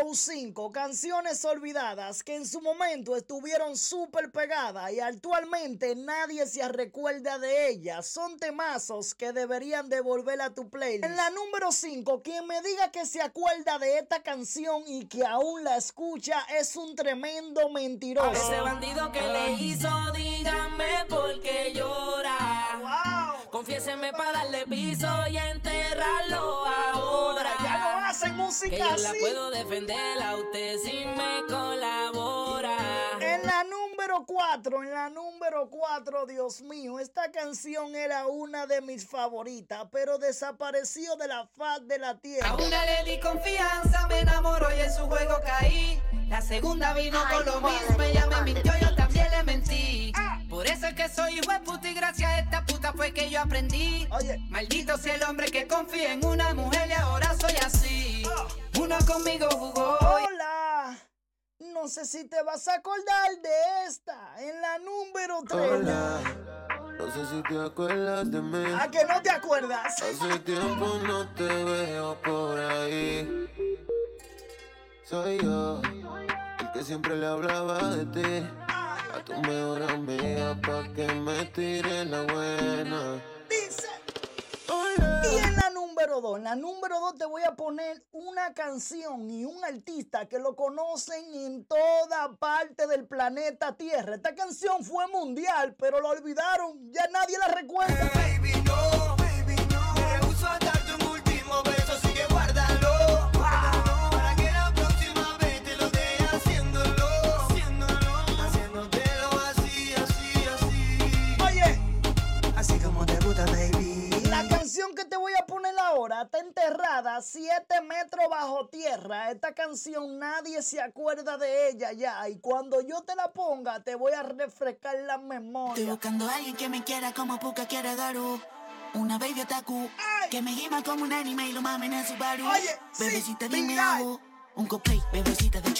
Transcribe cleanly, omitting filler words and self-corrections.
Top 5 canciones olvidadas que en su momento estuvieron súper pegadas y actualmente nadie se recuerda de ellas. Son temazos que deberían devolver a tu playlist. En la número 5, quien me diga que se acuerda de esta canción y que aún la escucha es un tremendo mentiroso. Ese bandido que le hizo, dígame por qué llora. Wow. Confiéseme para darle piso y enterrarlo ahora. Ya no hacen música que yo así. la puedo defender a usted si me colabora. En la número 4, Dios mío, esta canción era una de mis favoritas, pero desapareció de la faz de la tierra. A una le di confianza, me enamoró y en su juego caí. La segunda vino con lo mismo, ella me mintió, yo también le mentí. Por eso es que soy hijo de puta y gracias a esta puta fue que yo aprendí. Oye. Maldito sea el hombre que confía en una mujer y ahora soy así. Uno conmigo jugó. Hola, no sé si te vas a acordar de esta. En la número 3. Hola, no sé si te acuerdas de mí. ¿A que no te acuerdas? Hace tiempo no te veo por ahí. Soy yo, el que siempre le hablaba de ti. A tu mejor amiga pa' que me tire la buena. Dice. Hola. Y en la número 2, te voy a poner una canción y un artista que lo conocen en toda parte del planeta Tierra. Esta canción fue mundial, pero la olvidaron, ya nadie la recuerda. Baby, no, me rehuso a darte un último beso, así que guárdalo. Para que la próxima vez te lo dé haciéndolo, haciéndotelo así. Oye, Así como te gusta, baby. la canción que te voy a poner ahora está enterrada 7 metros bajo tierra. Esta canción nadie se acuerda de ella ya. Y cuando yo te la ponga, te voy a refrescar la Estoy memoria. buscando a alguien que me quiera como Puka quiere Garu. Una baby otaku que me gima como un anime y lo mamen en su baru. Oye, sí, Bebecita, dime viral. algo. Un cosplay, bebecita de